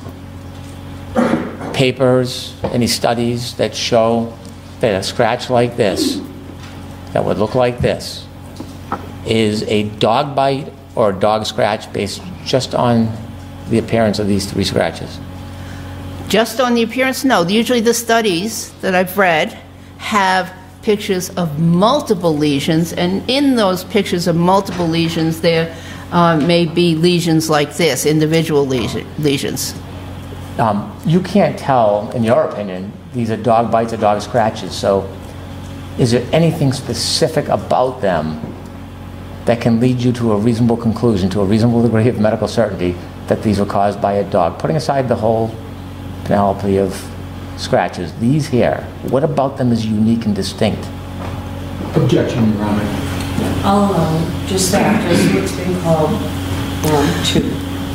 papers, any studies that show that a scratch like this, that would look like this, is a dog bite or a dog scratch based just on the appearance of these three scratches? Just on the appearance, no. Usually the studies that I've read have pictures of multiple lesions, and in those pictures of multiple lesions there uh, may be lesions like this, individual lesion, lesions. Um, you can't tell, in your opinion, these are dog bites or dog scratches, so is there anything specific about them that can lead you to a reasonable conclusion, to a reasonable degree of medical certainty, that these were caused by a dog? Putting aside the whole panoply of scratches, these here, what about them is unique and distinct? Objection, Your Honor. I'll allow just that, just what's been called um, two.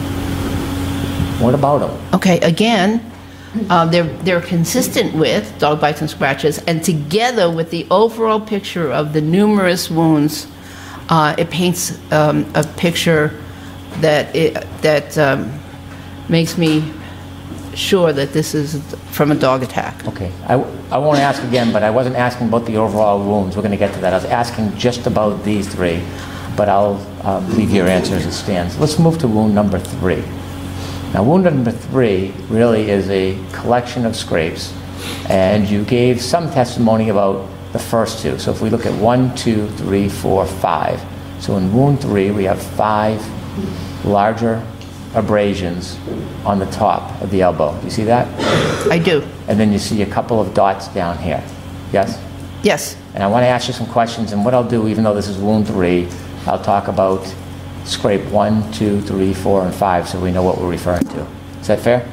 What about them? Okay, again, uh, they're, they're consistent with dog bites and scratches, and together with the overall picture of the numerous wounds, uh, it paints um, a picture that, it, that um, makes me sure that this is from a dog attack. Okay. I, I won't ask again, but I wasn't asking about the overall wounds. We're going to get to that. I was asking just about these three, but I'll uh, leave your answer as it stands. Let's move to wound number three. Now, wound number three really is a collection of scrapes, and you gave some testimony about the first two. So if we look at one, two, three, four, five. So in wound three, we have five larger abrasions on the top of the elbow. You see that? I do. And then you see a couple of dots down here. Yes? Yes. And I want to ask you some questions, and what I'll do, even though this is wound three, I'll talk about scrape one, two, three, four, and five, so we know what we're referring to. Is that fair?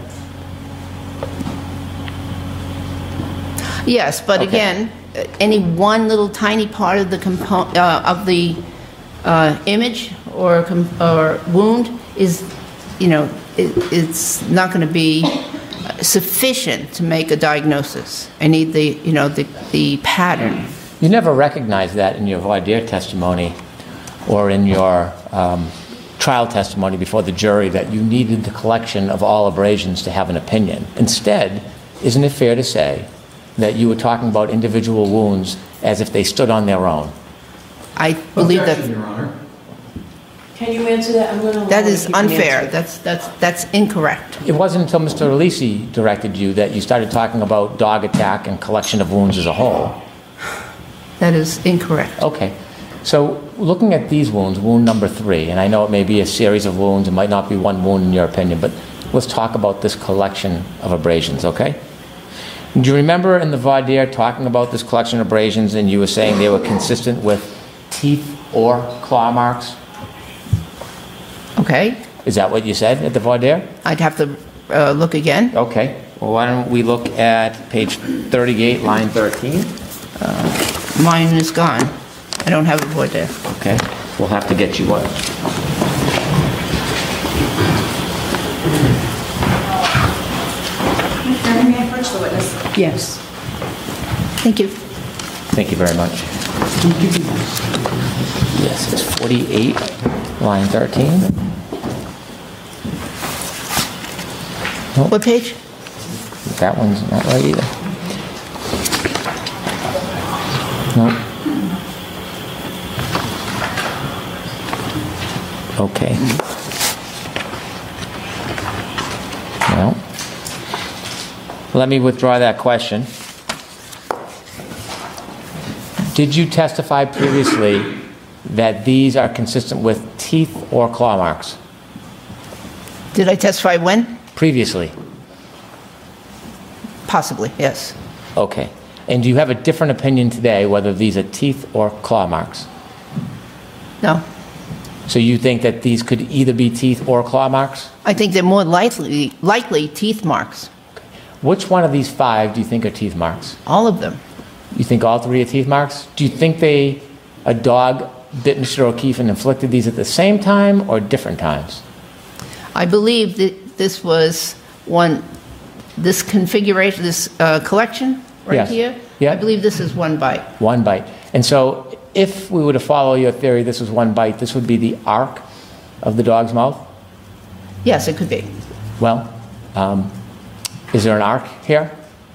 Yes, but Okay. again, any one little tiny part of the compo- uh, of the uh, image or com- or wound is, you know, it, it's not going to be sufficient to make a diagnosis. I need the, you know, the the pattern. You never recognized that in your voir dire testimony or in your um, trial testimony before the jury, that you needed the collection of all abrasions to have an opinion. Instead, isn't it fair to say that you were talking about individual wounds as if they stood on their own? I believe that Objection, Your Honor. Can you answer that? I'm going to. that is unfair. That's that's that's incorrect. It wasn't until Mister Alisi directed you that you started talking about dog attack and collection of wounds as a whole. That is incorrect. Okay. So looking at these wounds, wound number three, and I know it may be a series of wounds, it might not be one wound in your opinion, but let's talk about this collection of abrasions, okay? Do you remember in the voir dire talking about this collection of abrasions, and you were saying they were consistent with teeth or claw marks? Okay. Is that what you said at the voir dire? I'd have to uh, look again. Okay. Well, why don't we look at page thirty-eight, line thirteen? Uh, mine is gone. I don't have a board there. Okay. We'll have to get you one. May I approach the witness? Yes. Thank you. Thank you very much. Yes, it's forty-eight, line thirteen. What page? That one's not right either. No. Okay. Well, let me withdraw that question. Did you testify previously that these are consistent with teeth or claw marks? Did I testify when? Previously. Possibly, yes. Okay. And do you have a different opinion today whether these are teeth or claw marks? No. So you think that these could either be teeth or claw marks? I think they're more likely, likely teeth marks. Which one of these five do you think are teeth marks? All of them. You think all three are teeth marks? Do you think they, a dog bit Mister O'Keefe and inflicted these at the same time or different times? I believe that this was one, this configuration, this uh, collection right Yes. here. Yeah. I believe this is one bite. One bite. And so if we were to follow your theory, this was one bite, this would be the arc of the dog's mouth? Yes, it could be. Well, um, is there an arc here?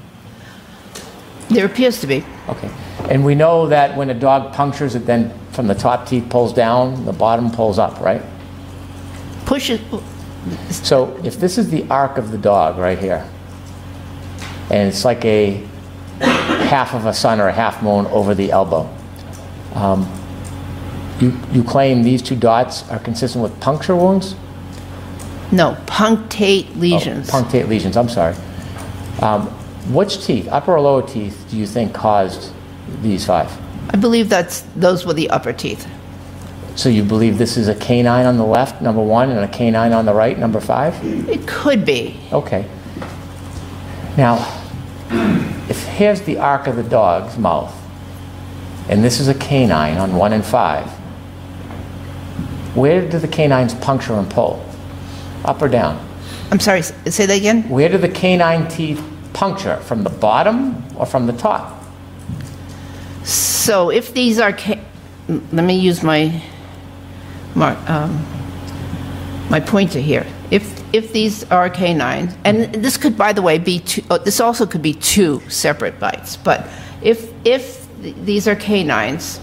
There appears to be. Okay. And we know that when a dog punctures it, then from the top teeth pulls down, the bottom pulls up, right? Push it. So if this is the arc of the dog right here, and it's like a half of a sun or a half moon over the elbow, um, you, you claim these two dots are consistent with puncture wounds? No, punctate lesions. Oh, punctate lesions, I'm sorry. Um, which teeth, upper or lower teeth, do you think caused these five? I believe that's those were the upper teeth. So you believe this is a canine on the left, number one, and a canine on the right, number five? It could be. Okay. Now, if here's the arc of the dog's mouth, and this is a canine on one and five, where do the canines puncture and pull? Up or down? I'm sorry, s- say that again? Where do the canine teeth puncture? From the bottom or from the top? So if these are, ca- let me use my, my, um, my pointer here. If, if these are canines, and this could, by the way, be two, oh, this also could be two separate bites, but if, if th- these are canines,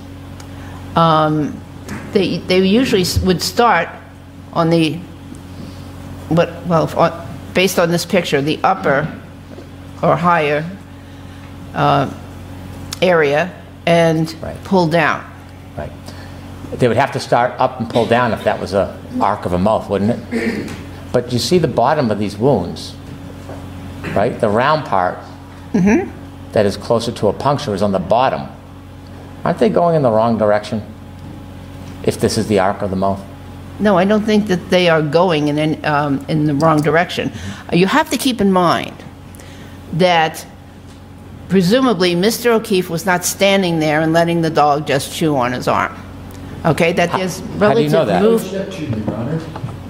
um, they, they usually s- would start on the, what, well, if on, based on this picture, the upper or higher uh, area and Right. pull down. Right. They would have to start up and pull down if that was a arc of a mouth, wouldn't it? But you see the bottom of these wounds, right? The round part that is closer to a puncture is on the bottom. Aren't they going in the wrong direction if this is the arc of the mouth? No, I don't think that they are going in, an- um, in the wrong direction. Uh, You have to keep in mind that presumably Mister O'Keefe was not standing there and letting the dog just chew on his arm. Okay, that there's how do you relative know that? move. Objection, Your Honor.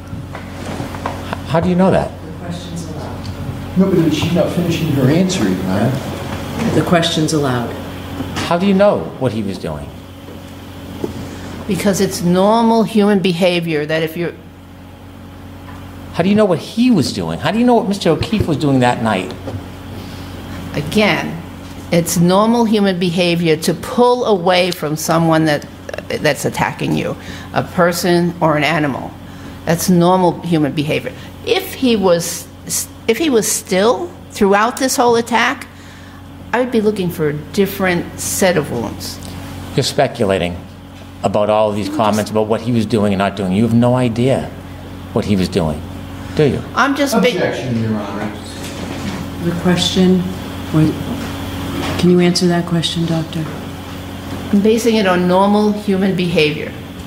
How do you know that? No, but she's not finishing her answer, Your Honor. The question's allowed. How do you know what he was doing? Because it's normal human behavior that if you're, How do you know what he was doing? How do you know what Mister O'Keefe was doing that night? again, it's normal human behavior to pull away from someone that that's attacking you, a person or an animal. That's normal human behavior. If he was if he was still throughout this whole attack, I would be looking for a different set of wounds. You're speculating about all of these comments about what he was doing and not doing. You have no idea what he was doing, do you? I'm just ba- Objection, Your Honor. The question, wait, can you answer that question, Doctor? I'm basing it on normal human behavior.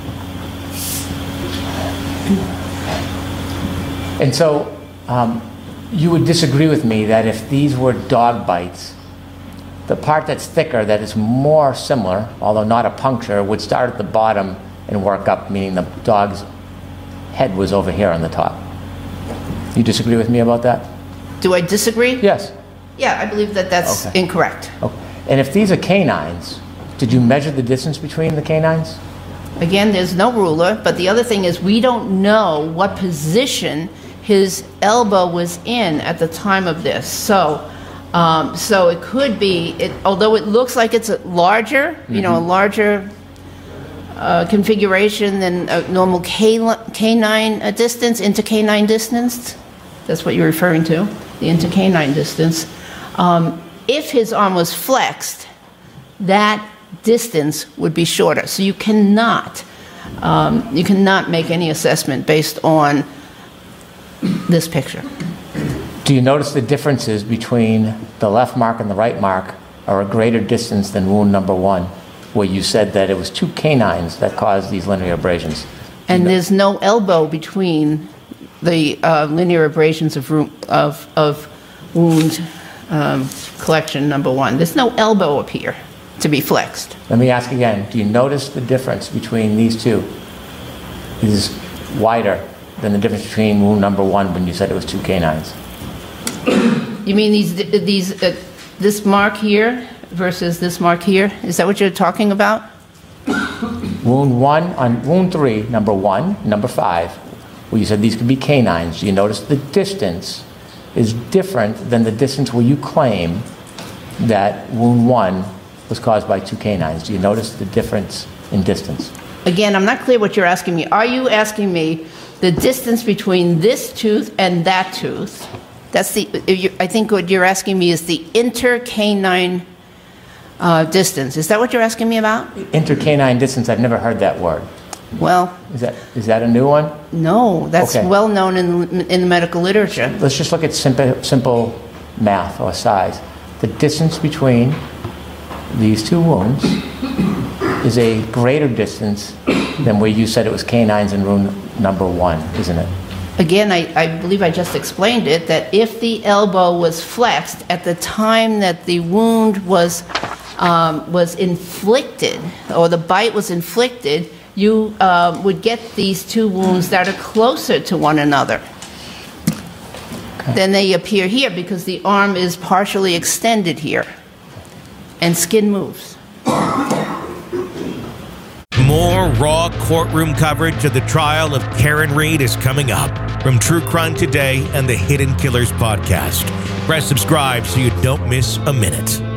And so um, you would disagree with me that if these were dog bites, the part that's thicker, that is more similar, although not a puncture, would start at the bottom and work up, meaning the dog's head was over here on the top. You disagree with me about that? Do I disagree? Yes. Yeah, I believe that that's Okay. incorrect. Okay. And if these are canines, did you measure the distance between the canines? Again, there's no ruler, but the other thing is we don't know what position his elbow was in at the time of this. So Um, so it could be, it, although it looks like it's a larger, you know, a larger uh, configuration than a normal K, canine uh, distance, intercanine distance. That's what you're referring to, the intercanine distance. Um, if his arm was flexed, that distance would be shorter. So you cannot, um, you cannot make any assessment based on this picture. Do you notice the differences between the left mark and the right mark are a greater distance than wound number one, where you said that it was two canines that caused these linear abrasions? And there's no elbow between the uh, linear abrasions of, of, of wound um, collection number one. There's no elbow up here to be flexed. Let me ask again, do you notice the difference between these two? It is wider than the difference between wound number one when you said it was two canines. You mean these, these, uh, this mark here versus this mark here? Is that what you're talking about? Wound one, on wound three, number one, number five, where you said these could be canines, do you notice the distance is different than the distance where you claim that wound one was caused by two canines? Do you notice the difference in distance? Again, I'm not clear what you're asking me. Are you asking me the distance between this tooth and that tooth? That's the, I think what you're asking me is the intercanine uh, distance. Is that what you're asking me about? Intercanine distance, I've never heard that word. Well, is that is that a new one? No, that's okay. well known in in the medical literature. Let's just look at simple simple math or size. The distance between these two wounds is a greater distance than where you said it was canines in wound number one, isn't it? Again, I, I believe I just explained it, that if the elbow was flexed at the time that the wound was um, was inflicted, or the bite was inflicted, you uh, would get these two wounds that are closer to one another. Okay. Then they appear here because the arm is partially extended here, and skin moves. More raw courtroom coverage of the trial of Karen Read is coming up from True Crime Today and the Hidden Killers podcast. Press subscribe so you don't miss a minute.